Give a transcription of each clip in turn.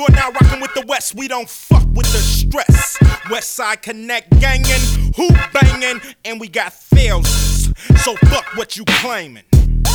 You're now rocking with the West, we don't fuck with the stress. West Side Connect gangin', hoop bangin', and we got fails. So fuck what you claimin'.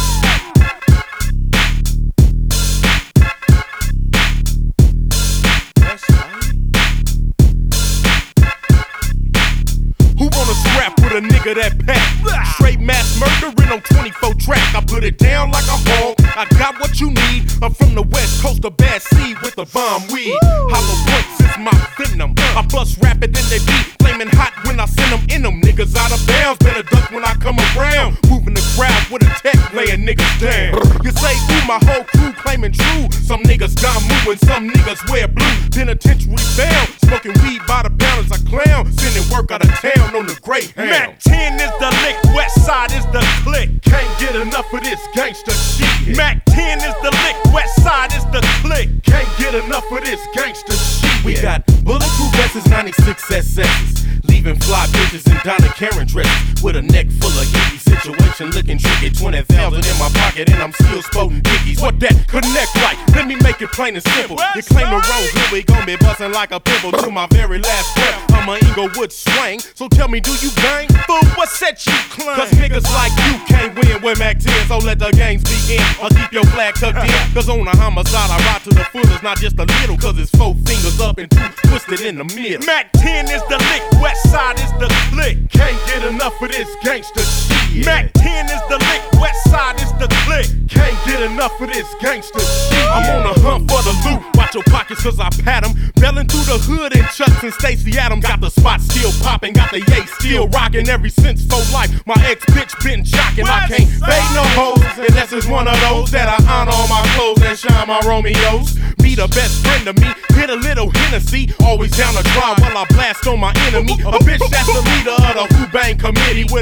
Who wanna scrap with a nigga that pack? Straight mass murdering on 24 track. I put it down like a hog. I got what you need. I'm from the West Coast of Bad Seed with the bomb weed. Hollow points is my venom. I bust rapid than they be. Flaming hot when I send them in them. Niggas out of bounds, better duck when I come around. Moving the crowd with a tech, laying niggas down. You say, ooh, my whole crew claiming true. Some niggas got moving, some niggas wear blue. Penitentiary bound, smoking weed by the pound as I clown. Sending work out of town on the Greyhound. Mac 10 is the lick, West Side is the click. Can't get enough of this gangsta shit. Mac 10 is the lick, West Side is the click. Can't get enough of this gangsta shit. We got bulletproof vests, 96 SS's. Leaving fly bitches in Donna Karen dresses. With a neck full of hippie situation looking tricky. 20,000 in my pocket and I'm still sporting dickies. What that connect like? Let me make it plain and simple. You claim the rose, here we gon' be bustin' like a pimple. To my very last breath, I'm an Inglewood swang. So tell me, do you bang? Fool, what set you claim? Cause niggas like you can't win with Mac 10. So let the games begin. I'll keep your flag tucked in. Cause on a homicide, I ride to the fullest, not just a little. Cause it's 4 fingers up and 2 twisted in the middle. Mac 10 is the lick, West Side is the click. Can't get enough of this gangsta shit. Mac 10 is the lick, West Side is the click. Can't get enough of this gangsta shit. I'm on a hunt for the loot. Watch your pockets cause I pat them. Belling through the hood in Chucks and Stacey Adams. Got the spot still popping, got the yay still rocking. Ever since for life, my ex-bitch been jocking. I can't fade no hoes unless it's one of those that I honor on my clothes and shine my Romeos. Be the best friend to me, hit a little Hennessy. Always down to dry while I blast on my enemy. A bitch that's the leader of the Who Bang committee with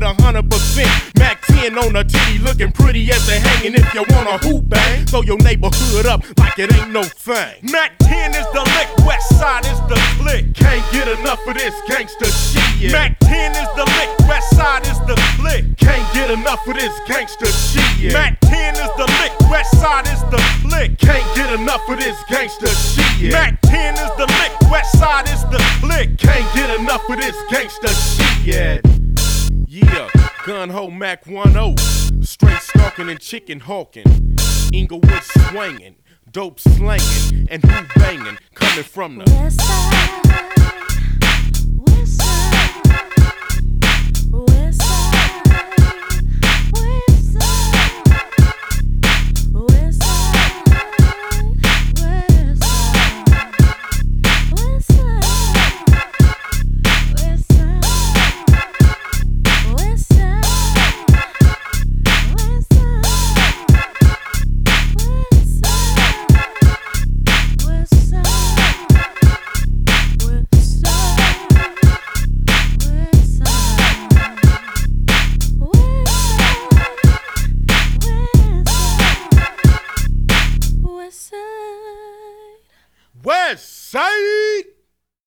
100% Mac 10 on the titty, looking pretty as they hanging. If you want a Who Bang, throw your neighborhood up like it ain't no thing. Mac 10 is the lick, West Side is the click. Can't get enough of this gangsta shit. Mac 10 is the lick, West Side is the click. Can't get enough of this gangsta shit. Mac 10 is the lick, West Side is the click. Can't get enough of this gangsta shit. Mac 10 is the lick, West Side is the click. Can't get enough of this gangsta shit. Yeah, gun ho Mac 10, straight stalking and chicken hawking, Inglewood swanging, dope slanging, and who banging, coming from the West Side, West Side, West Side, West Side, West Side, West Side, West Side. West Side.